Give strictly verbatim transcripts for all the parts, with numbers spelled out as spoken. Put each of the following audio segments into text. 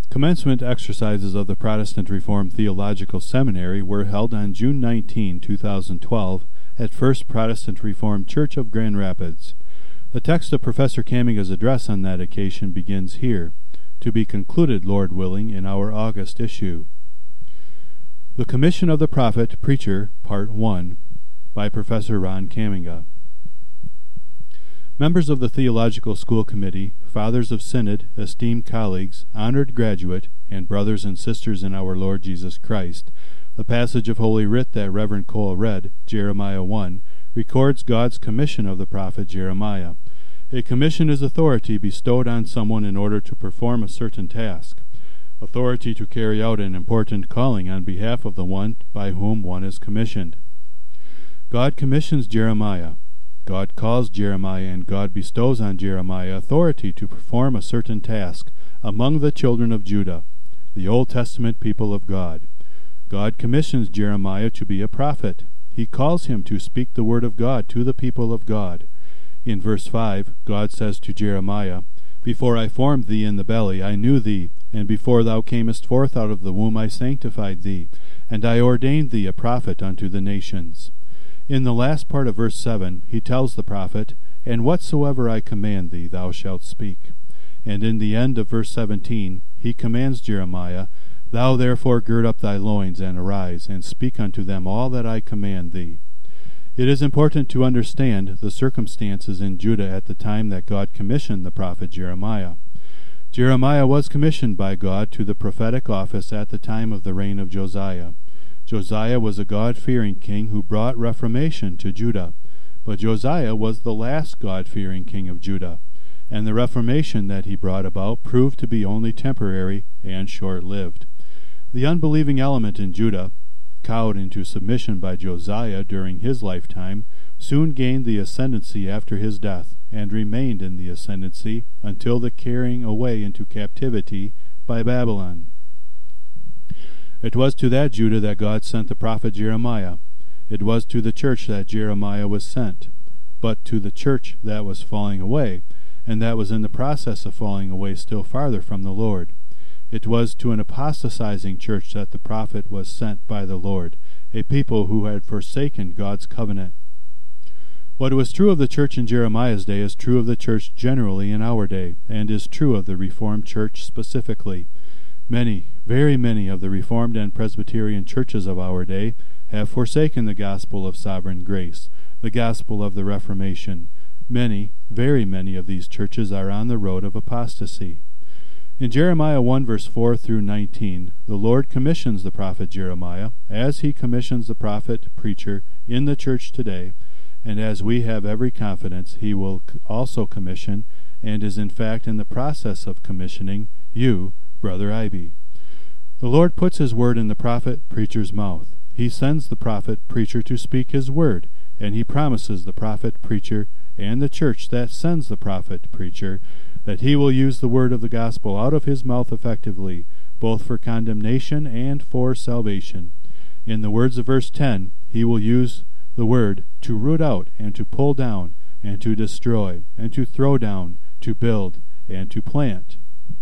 Commencement exercises of the Protestant Reformed Theological Seminary were held on June nineteenth, two thousand twelve, at First Protestant Reformed Church of Grand Rapids. The text of Professor Kaminga's address on that occasion begins here, to be concluded, Lord willing, in our August issue. The Commission of the Prophet Preacher, Part one, by Professor Ron Kaminga. Members of the Theological School Committee, Fathers of Synod, esteemed colleagues, honored graduate, and brothers and sisters in our Lord Jesus Christ, the passage of Holy Writ that Reverend Cole read, Jeremiah one, records God's commission of the prophet Jeremiah. A commission is authority bestowed on someone in order to perform a certain task, authority to carry out an important calling on behalf of the one by whom one is commissioned. God commissions Jeremiah. God calls Jeremiah, and God bestows on Jeremiah authority to perform a certain task among the children of Judah, the Old Testament people of God. God commissions Jeremiah to be a prophet. He calls him to speak the word of God to the people of God. In verse five, God says to Jeremiah, "Before I formed thee in the belly, I knew thee, and before thou camest forth out of the womb, I sanctified thee, and I ordained thee a prophet unto the nations." In the last part of verse seven, he tells the prophet, "And whatsoever I command thee, thou shalt speak." And in the end of verse seventeen, he commands Jeremiah, "Thou therefore gird up thy loins, and arise, and speak unto them all that I command thee." It is important to understand the circumstances in Judah at the time that God commissioned the prophet Jeremiah. Jeremiah was commissioned by God to the prophetic office at the time of the reign of Josiah. Josiah was a God-fearing king who brought reformation to Judah, but Josiah was the last God-fearing king of Judah, and the reformation that he brought about proved to be only temporary and short-lived. The unbelieving element in Judah, cowed into submission by Josiah during his lifetime, soon gained the ascendancy after his death, and remained in the ascendancy until the carrying away into captivity by Babylon. It was to that Judah that God sent the prophet Jeremiah. It was to the church that Jeremiah was sent, but to the church that was falling away, and that was in the process of falling away still farther from the Lord. It was to an apostatizing church that the prophet was sent by the Lord, a people who had forsaken God's covenant. What was true of the church in Jeremiah's day is true of the church generally in our day, and is true of the Reformed Church specifically. Many, very many of the Reformed and Presbyterian churches of our day have forsaken the gospel of sovereign grace, the gospel of the Reformation. Many, very many of these churches are on the road of apostasy. In Jeremiah one verse four through nineteen, the Lord commissions the prophet Jeremiah, as he commissions the prophet preacher in the church today, and as we have every confidence he will also commission, and is in fact in the process of commissioning, you, Brother Ivy. The Lord puts his word in the prophet preacher's mouth. He sends the prophet preacher to speak his word, and he promises the prophet preacher and the church that sends the prophet preacher that he will use the word of the gospel out of his mouth effectively, both for condemnation and for salvation. In the words of verse ten, he will use the word to root out and to pull down and to destroy and to throw down, to build and to plant.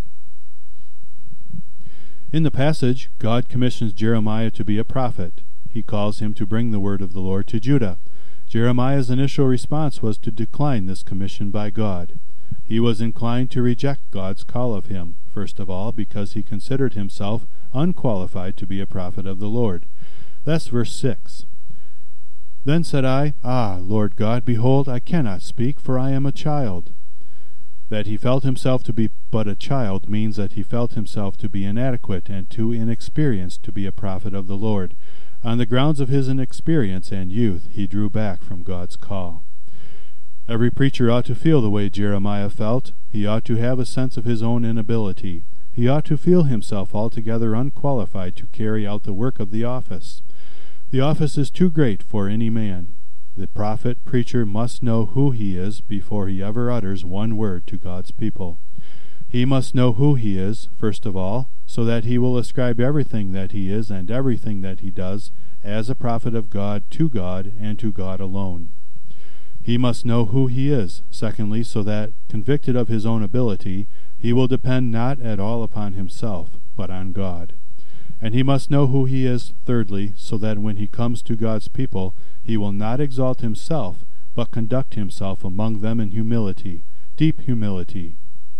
In the passage, God commissions Jeremiah to be a prophet. He calls him to bring the word of the Lord to Judah. Jeremiah's initial response was to decline this commission by God. He was inclined to reject God's call of him, first of all, because he considered himself unqualified to be a prophet of the Lord. That's verse six. Then said I, Ah, Lord God, behold, I cannot speak, for I am a child. That he felt himself to be but a child means that he felt himself to be inadequate and too inexperienced to be a prophet of the Lord. On the grounds of his inexperience and youth, he drew back from God's call. Every preacher ought to feel the way Jeremiah felt. He ought to have a sense of his own inability. He ought to feel himself altogether unqualified to carry out the work of the office. The office is too great for any man. The prophet preacher must know who he is before he ever utters one word to God's people. He must know who he is, first of all, so that he will ascribe everything that he is and everything that he does as a prophet of God to God and to God alone. He must know who he is, secondly, so that, convicted of his own ability, he will depend not at all upon himself, but on God. And he must know who he is, thirdly, so that when he comes to God's people, he will not exalt himself, but conduct himself among them in humility, deep humility.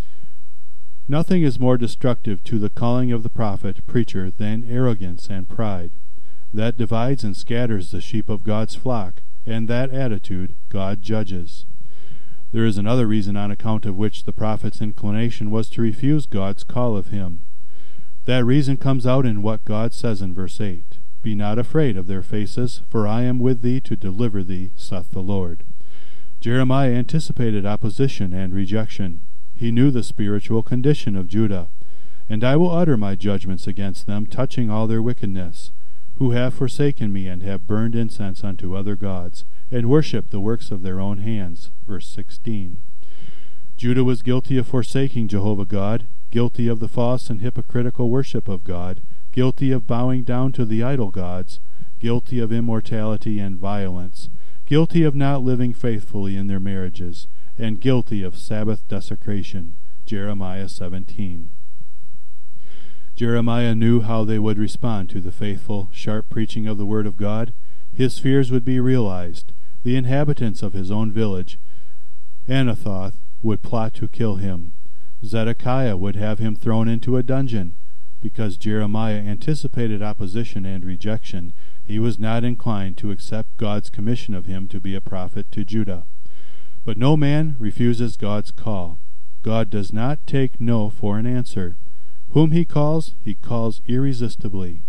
Nothing is more destructive to the calling of the prophet, preacher, than arrogance and pride. That divides and scatters the sheep of God's flock, and that attitude God judges. There is another reason on account of which the prophet's inclination was to refuse God's call of him. That reason comes out in what God says in verse eight. Be not afraid of their faces, for I am with thee to deliver thee, saith the Lord. Jeremiah anticipated opposition and rejection. He knew the spiritual condition of Judah. And I will utter my judgments against them, touching all their wickedness, who have forsaken me, and have burned incense unto other gods, and worshipped the works of their own hands. Verse sixteen. Judah was guilty of forsaking Jehovah God, guilty of the false and hypocritical worship of God, guilty of bowing down to the idol gods, guilty of immorality and violence, guilty of not living faithfully in their marriages, and guilty of Sabbath desecration. Jeremiah seventeen. Jeremiah knew how they would respond to the faithful, sharp preaching of the Word of God. His fears would be realized. The inhabitants of his own village, Anathoth, would plot to kill him. Zedekiah would have him thrown into a dungeon. Because Jeremiah anticipated opposition and rejection, he was not inclined to accept God's commission of him to be a prophet to Judah. But no man refuses God's call. God does not take no for an answer. Whom he calls, he calls irresistibly.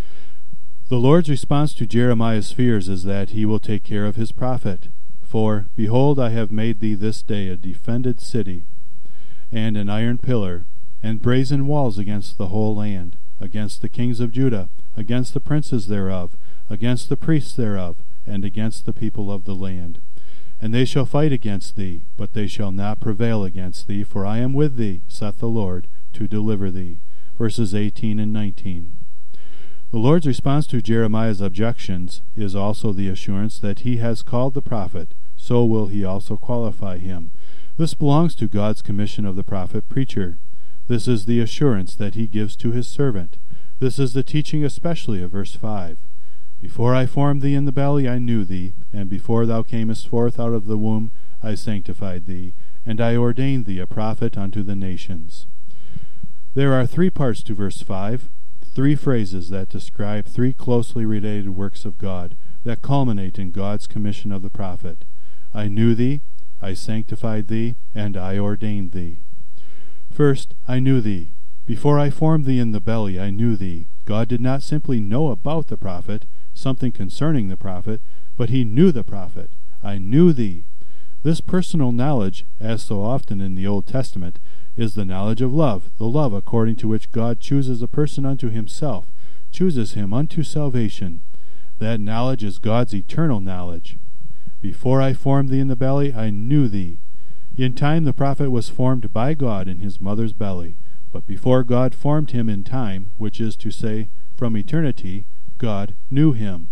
The Lord's response to Jeremiah's fears is that he will take care of his prophet. For, behold, I have made thee this day a defended city, and an iron pillar, and brazen walls against the whole land, against the kings of Judah, against the princes thereof, against the priests thereof, and against the people of the land. And they shall fight against thee, but they shall not prevail against thee, for I am with thee, saith the Lord, to deliver thee. Verses eighteen and nineteen. The Lord's response to Jeremiah's objections is also the assurance that he has called the prophet, so will he also qualify him. This belongs to God's commission of the prophet preacher. This is the assurance that he gives to his servant. This is the teaching especially of verse five. Before I formed thee in the belly I knew thee, and before thou camest forth out of the womb I sanctified thee, and I ordained thee a prophet unto the nations. There are three parts to verse five, three phrases that describe three closely related works of God that culminate in God's commission of the prophet. I knew thee, I sanctified thee, and I ordained thee. First, I knew thee. Before I formed thee in the belly, I knew thee. God did not simply know about the prophet, something concerning the prophet, but he knew the prophet. I knew thee. This personal knowledge, as so often in the Old Testament, is the knowledge of love, the love according to which God chooses a person unto himself, chooses him unto salvation. That knowledge is God's eternal knowledge. Before I formed thee in the belly, I knew thee. In time the prophet was formed by God in his mother's belly, but before God formed him in time, which is to say, from eternity, God knew him.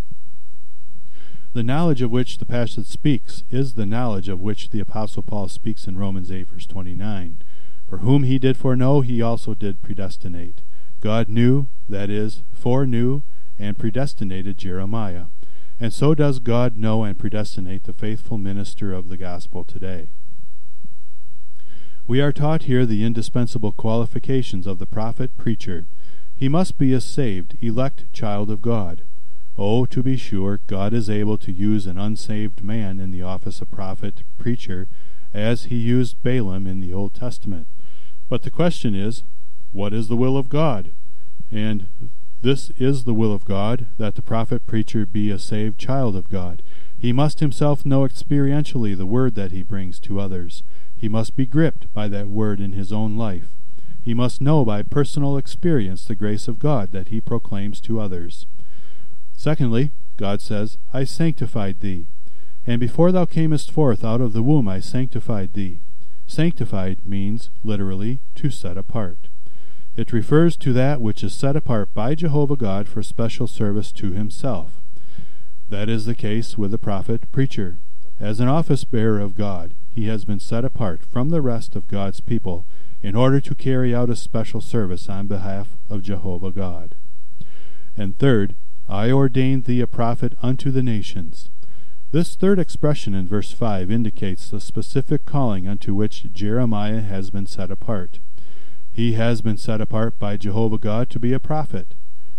The knowledge of which the passage speaks is the knowledge of which the Apostle Paul speaks in Romans eight, verse twenty-nine. For whom he did foreknow, he also did predestinate. God knew, that is, foreknew, and predestinated Jeremiah. And so does God know and predestinate the faithful minister of the gospel today. We are taught here the indispensable qualifications of the prophet-preacher. He must be a saved, elect child of God. Oh, to be sure, God is able to use an unsaved man in the office of prophet-preacher, as he used Balaam in the Old Testament. But the question is, what is the will of God? And this is the will of God, that the prophet-preacher be a saved child of God. He must himself know experientially the word that he brings to others. He must be gripped by that word in his own life. He must know by personal experience the grace of God that he proclaims to others. Secondly, God says, I sanctified thee. And before thou camest forth out of the womb I sanctified thee. Sanctified means, literally, to set apart. It refers to that which is set apart by Jehovah God for special service to himself. That is the case with the prophet-preacher. As an office-bearer of God, he has been set apart from the rest of God's people in order to carry out a special service on behalf of Jehovah God. And third, I ordained thee a prophet unto the nations. This third expression in verse five indicates the specific calling unto which Jeremiah has been set apart. He has been set apart by Jehovah God to be a prophet.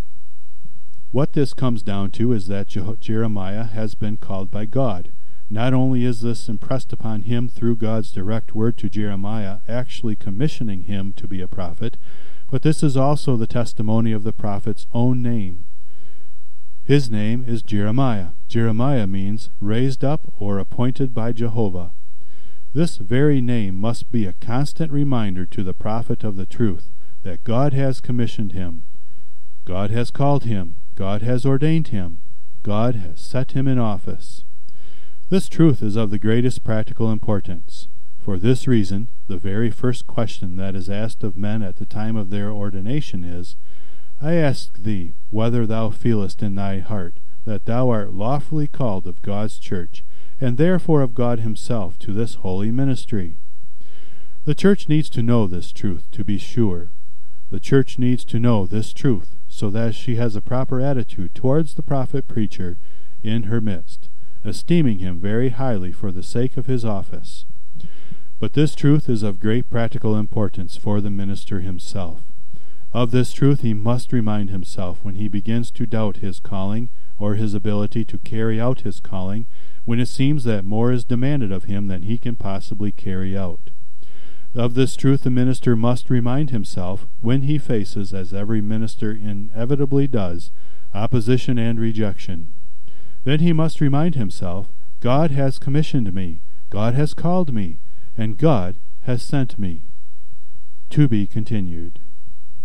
What this comes down to is that Je- Jeremiah has been called by God. Not only is this impressed upon him through God's direct word to Jeremiah, actually commissioning him to be a prophet, but this is also the testimony of the prophet's own name. His name is Jeremiah. Jeremiah means raised up or appointed by Jehovah. This very name must be a constant reminder to the prophet of the truth that God has commissioned him. God has called him. God has ordained him. God has set him in office. This truth is of the greatest practical importance. For this reason, the very first question that is asked of men at the time of their ordination is, I ask thee whether thou feelest in thy heart that thou art lawfully called of God's church, and therefore of God himself, to this holy ministry. The church needs to know this truth, to be sure. The church needs to know this truth, so that she has a proper attitude towards the prophet-preacher in her midst, esteeming him very highly for the sake of his office. But this truth is of great practical importance for the minister himself. Of this truth he must remind himself when he begins to doubt his calling or his ability to carry out his calling, when it seems that more is demanded of him than he can possibly carry out. Of this truth the minister must remind himself when he faces, as every minister inevitably does, opposition and rejection. Then he must remind himself, God has commissioned me, God has called me, and God has sent me. To be continued.